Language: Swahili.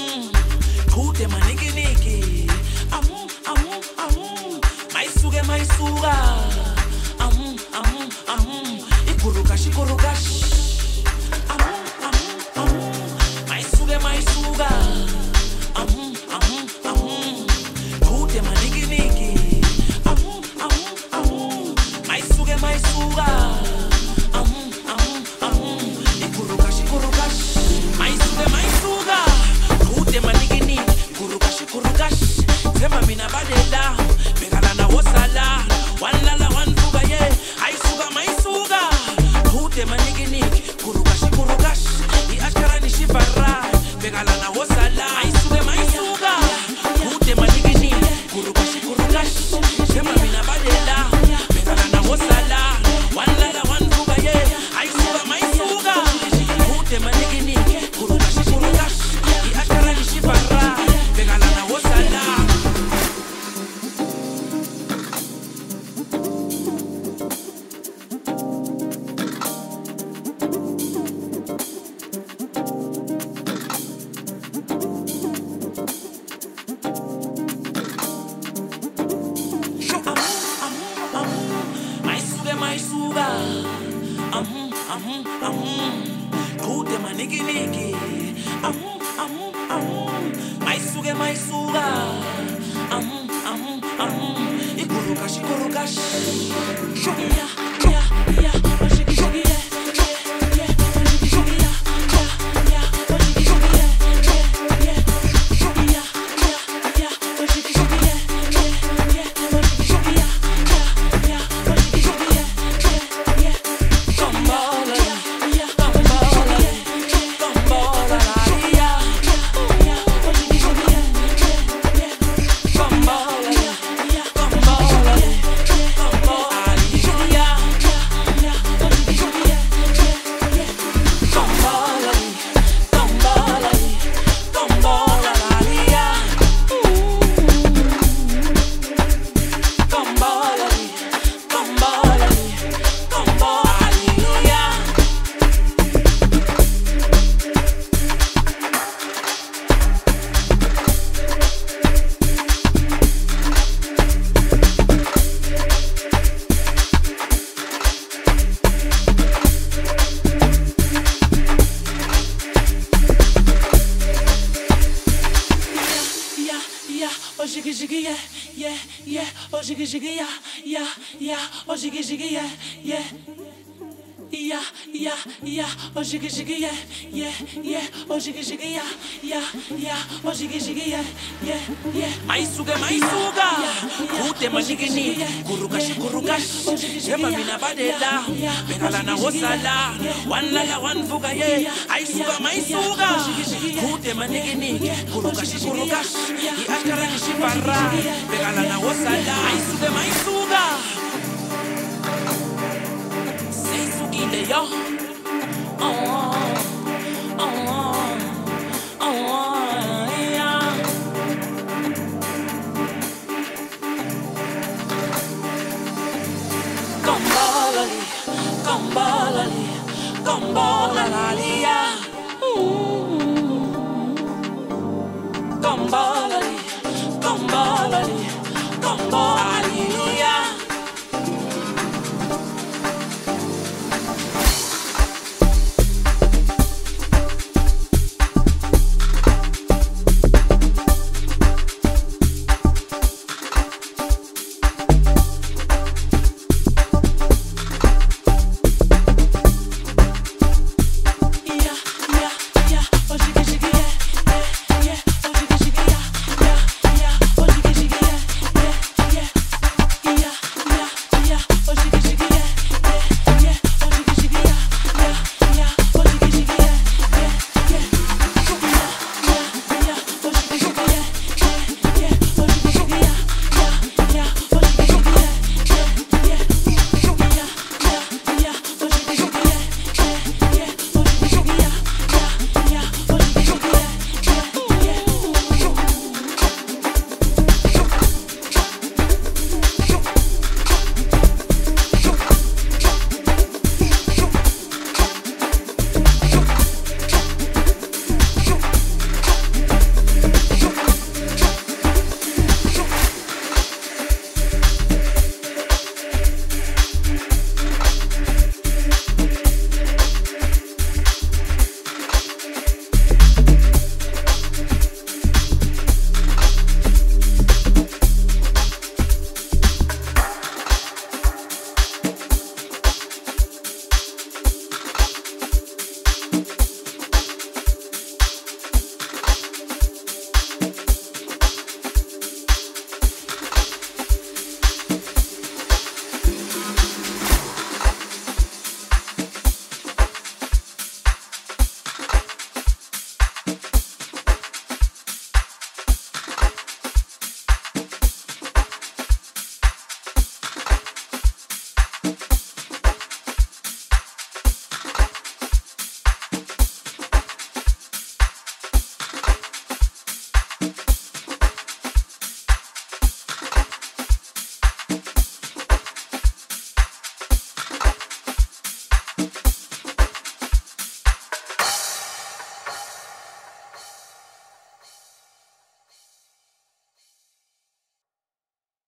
Kute maniki niki. Maisuge maisuga. Ikurugashi kurugashi. Maisuge maisuga. Kute maniki niki. Maisuge maisuga. Ikurugashi kurugashi. Maisuge maisuga. Kute maniki niki. Kurugashi kurugashi. Tema mina badela. Megala na wasala. Walala wanfuga ye. Aisuga maisuga. Kute maniki niki. Kurugashi kurugashi. I ashkara ni shivara. Megala na wasala. Aisuge maisuga. Kute maniki niki. Kurugashi kurugashi. Tema mina badela. Megala na wasala. Walala wanfuga ye. Aisuga maisuga. Kute maniki niki. Kurugashi kurugashi. I ashkara ni shivara. Megala na wasala. Maisuga, kute maniki niki, maisuge maisuga, ikurugashi kurugashi, oh jiggy jiggy yeah, oh jiggy jiggy yeah, oh jiggy jiggy yeah, oh jiggy jiggy yeah, oh jiggy jiggy yeah, oh jiggy jiggy yeah. Maisuge maisuga, kute maniki niki, kurugashi kurugashi, tema mina badela, megala na wasala, wanlala wanfuga ye, aisuga maisuga, kute maniki niki, kurugashi kurugashi, I ashkara ni shivara, megala na wasala, aisuge maisuga. Seisugile yo, yeah. Combo